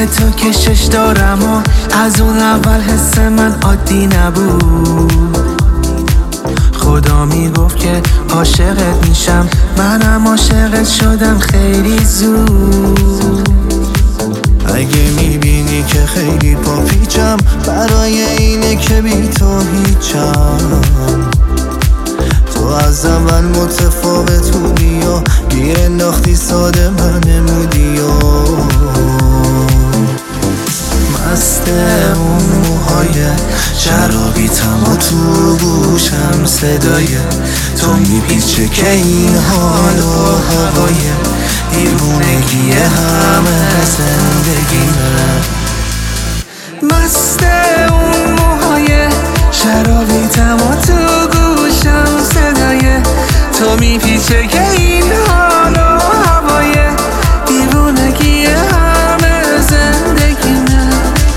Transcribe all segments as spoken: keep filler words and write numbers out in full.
تو کشش دارم و از اون اول حس من عادی نبود. خدا میگفت که عاشقت میشم، منم عاشقت شدم خیلی زود. اگه میبینی که خیلی پاپیچم، برای اینه که بی تو هیچم. تو از اول متفاوت بودی و گیر انداختی ساده من نمودی و مست اون موهای شرابیتم و تو گوشم صدای تو میپیچه که این حال و هوای دیوونگی همه زندگیمه. مست اون موهای شرابیتم و تو گوشم صدای تو میپیچه که این حال و هوای دیوونگی همه زندگیمه.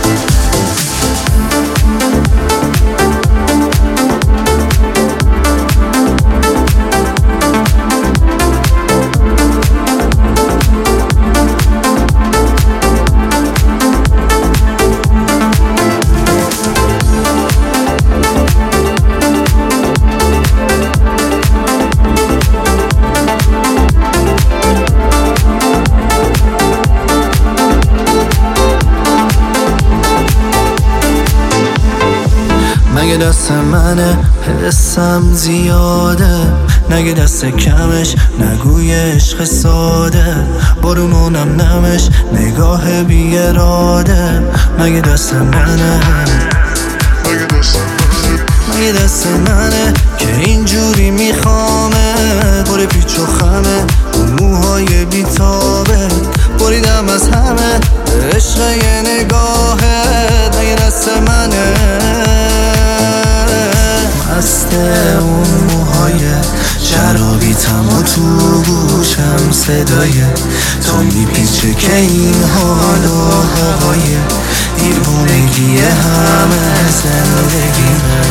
نگه دست منه حسم زیاده، نگه دست کمش نگوی عشق ساده، برونونم نمش نگاه بی اراده. نگه دست منه نگه دست منه که اینجوری میخوامه، پر پیچ و خمه اون موهای بیتابه، بریدم از همه عشق یه نگاهه. نگه دست منه مست اون موهای شرابیتم و تو گوشم صدای تو میپیچه که این حال و هوای دیوونگی همه زندگیمه.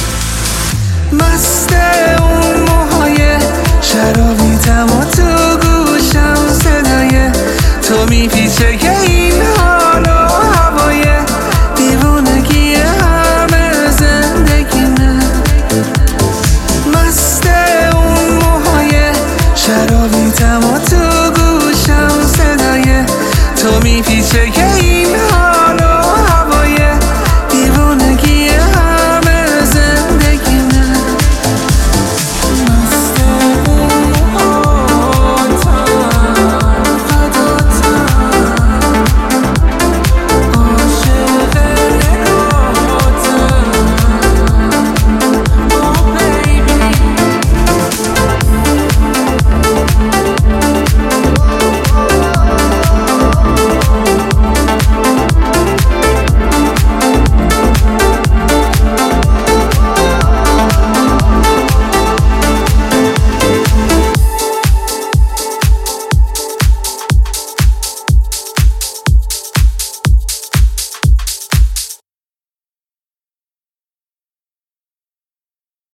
مست اون موهای شرابیتم و تو گوشم صدای تو میپیچه که این حال و هوای دیوونگی همه زندگیمه. مست اون موهای شرابیتم و تو گوشم صدای تو میپیچه که